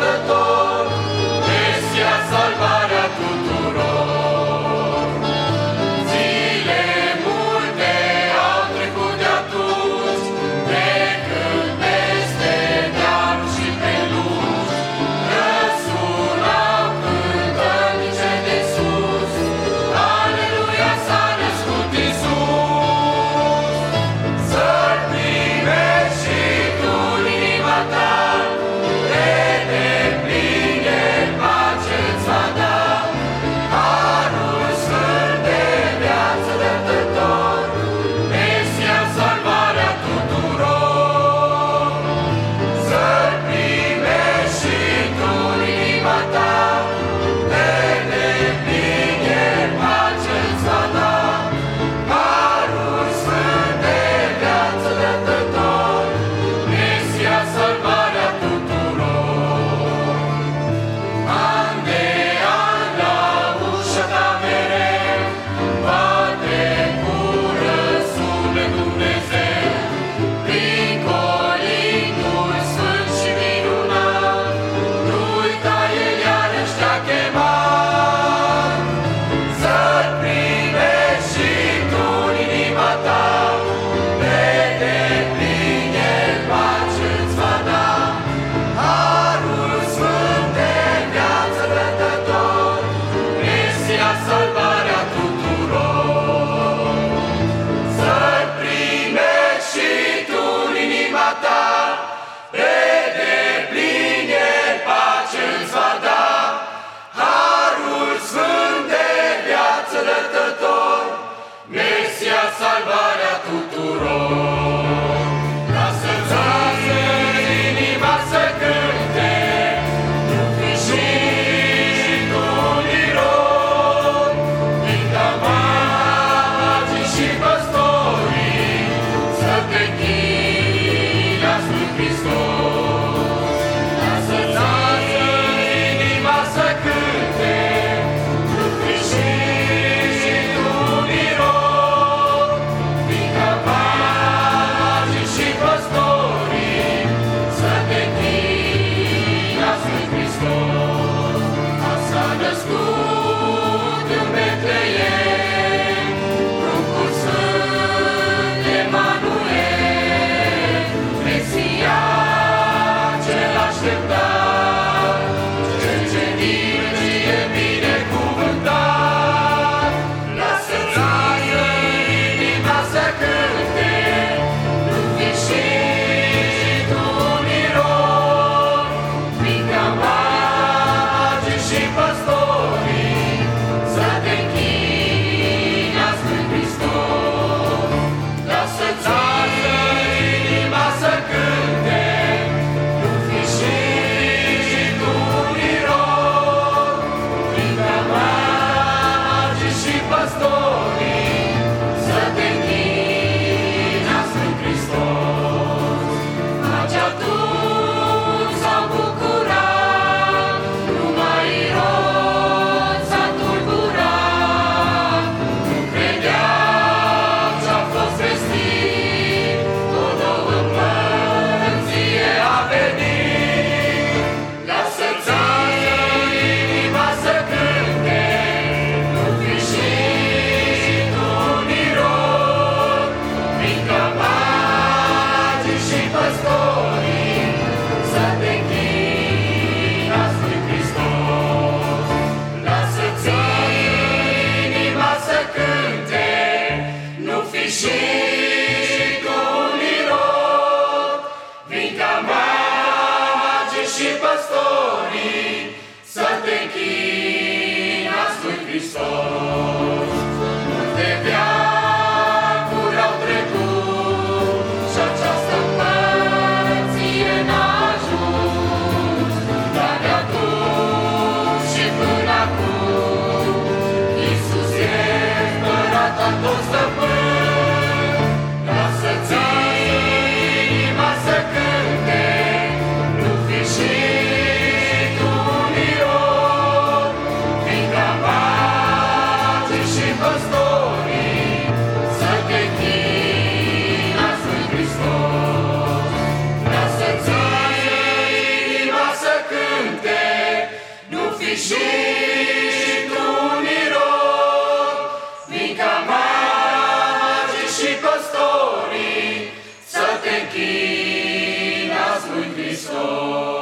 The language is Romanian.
Dătător, Mesia, salvarea tuturor. Zile multe au trecut de atunci, de când peste deal și pe lungi răsunau cântărice de sus. Aleluia, s-a născut Iisus. Să-L primești și tu în inima ta, de depline pace-ți va da. Harul Sfânt de viață Dătător, Mesia, salvarea tuturor. Să-L primești și tu în inima ta, de depline pace-ți va da. Harul Sfânt de viață Dătător, Mesia, salvarea tuturor. An de an la ușa ta mereu bate cu răsunet Dumnezeu, prin colindul sfânt și minunat. Nu uita, El iarăși te-a chemat. Să-L primești și tu în inima ta, de depline pace-ți va da. Harul Sfânt de viață Dătător, Mesia, salvarea tuturor. Să-L primești și tu în inima ta, de depline pace-ți va da. Harul Sfânt de viață Dătător, Mesia, salvarea tuturor. Lasă-ți inima să cânte, nu fi și tu mirot. Cântă magii și păstorii, să te închini la Sfânt Hristos. Lasă-ți inima să cânte, nu fi și tu mirot. Cântă magii și păstorii, să te închini la Sfânt Hristos. S-a născut în Betleem, pruncul Sfânt Emanuel, Mesia cel așteptat, cel ce din vecie binecuvântat. Lasă-ți inima să cânte, nu fi și tu mirot. Cântă magii și păstorii, să te închini la Sfânt Hristos. Lasă-ți inima să cânte, nu fi și tu mirot. Cântă magii și păstorii, să te închini la Sfânt Hristos. Magii atunci s-au bucurat, numai Irod s-a tulburat. Nu credeau ce-a fost vestit, o nouă împărăție a venit. Lasă-ți inima să cânte, nu fi și tu mirot. Cântă magii și păstorii, să te închini la Sfânt Hristos. Lasă-ți inima să cânte, nu fi și tu mirot. Cântă magii și păstorii, să te închini la Sfânt Hristos. Multe veacuri au trecut și această împărăție n-a ajuns, dar de atunci și până acum Iisus e împărat al tot stăpân. Lasă-ți inima să cânte, nu fi și tu mirot. Cântă și tu mirot, vin ca magii și păstorii să te închinați lui Hristos.